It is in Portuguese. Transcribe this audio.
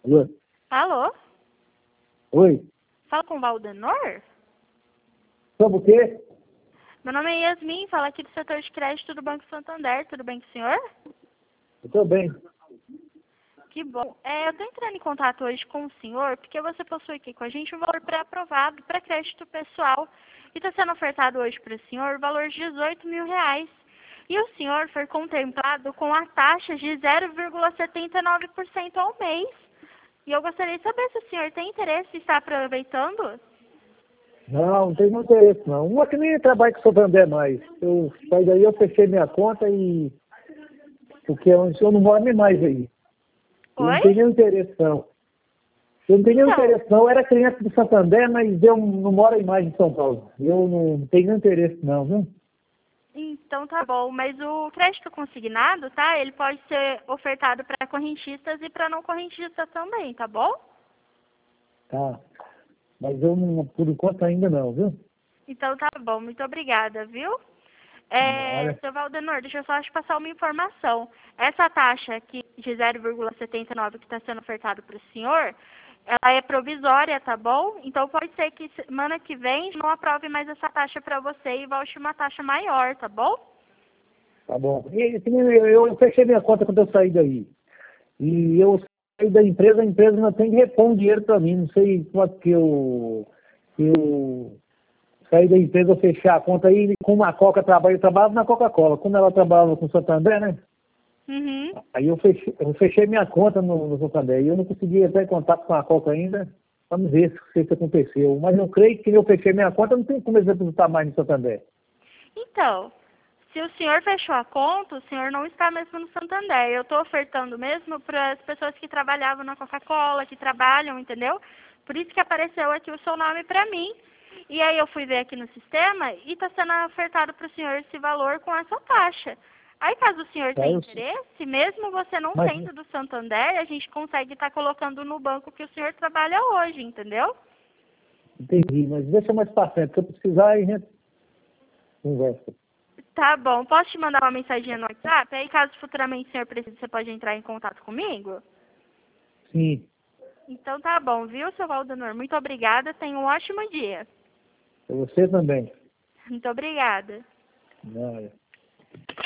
Alô? Alô? Oi? Fala com o Valdenor? Sobre o quê? Meu nome é Yasmin, falo aqui do setor de crédito do Banco Santander. Tudo bem com o senhor? Eu tô bem. Que bom. Eu estou entrando em contato hoje com o senhor porque você possui aqui com a gente um valor pré-aprovado para crédito pessoal e está sendo ofertado hoje para o senhor o valor de R$ 18.000. E o senhor foi contemplado com a taxa de 0,79% ao mês. E eu gostaria de saber se o senhor tem interesse em estar aproveitando. Não tenho muito interesse não. Uma que nem trabalho com o Santander mais. Eu saí daí, eu fechei minha conta e... Porque eu não moro nem mais aí. Eu não Oi? tenho nenhum interesse não. Eu não tenho nenhum Então, interesse não. Eu era cliente do Santander, mas eu não moro aí mais em São Paulo. Eu não tenho nenhum interesse não, viu? então tá bom, mas o crédito consignado, tá? Ele pode ser ofertado para correntistas e para não correntistas também, tá bom? Tá. Mas eu não, por enquanto ainda não, viu? Então tá bom, muito obrigada, viu? Olha, Seu Valdenor, deixa eu só te passar uma informação. Essa taxa aqui de 0,79 que está sendo ofertado para o senhor, ela é provisória, tá bom? Então pode ser que semana que vem não aprove mais essa taxa para você e volte uma taxa maior, tá bom? tá bom. E, que nem eu fechei minha conta quando eu saí daí. E eu saí da empresa, a empresa não tem que repor um dinheiro para mim. Não sei quanto que eu saí da empresa, eu fechei a conta aí, como a Coca trabalha, eu trabalhava na Coca-Cola. Como ela trabalhava com o Santander, né? Uhum. Aí eu fechei minha conta no Santander. E eu não consegui entrar em contato com a Coca ainda. Vamos ver se isso aconteceu. Mas eu creio que eu fechei minha conta, não tem como eles depositar mais no Santander. Então, se o senhor fechou a conta, o senhor não está mesmo no Santander. Eu estou ofertando mesmo para as pessoas que trabalhavam na Coca-Cola, que trabalham, entendeu? Por isso que apareceu aqui o seu nome para mim. E aí eu fui ver aqui no sistema e está sendo ofertado para o senhor esse valor com essa taxa. Aí caso o senhor Tá, tenha interesse, mesmo você não mas sendo do Santander, a gente consegue estar colocando no banco que o senhor trabalha hoje, entendeu? entendi. Mas deixa mais para frente. Se eu precisar, aí a gente conversa. Tá bom, posso te mandar uma mensagem no WhatsApp? Aí, caso futuramente o senhor precise, você pode entrar em contato comigo? Sim. Então tá bom, viu, seu Valdenor? Muito obrigada, tenha um ótimo dia. Para você também. Muito obrigada. Olha.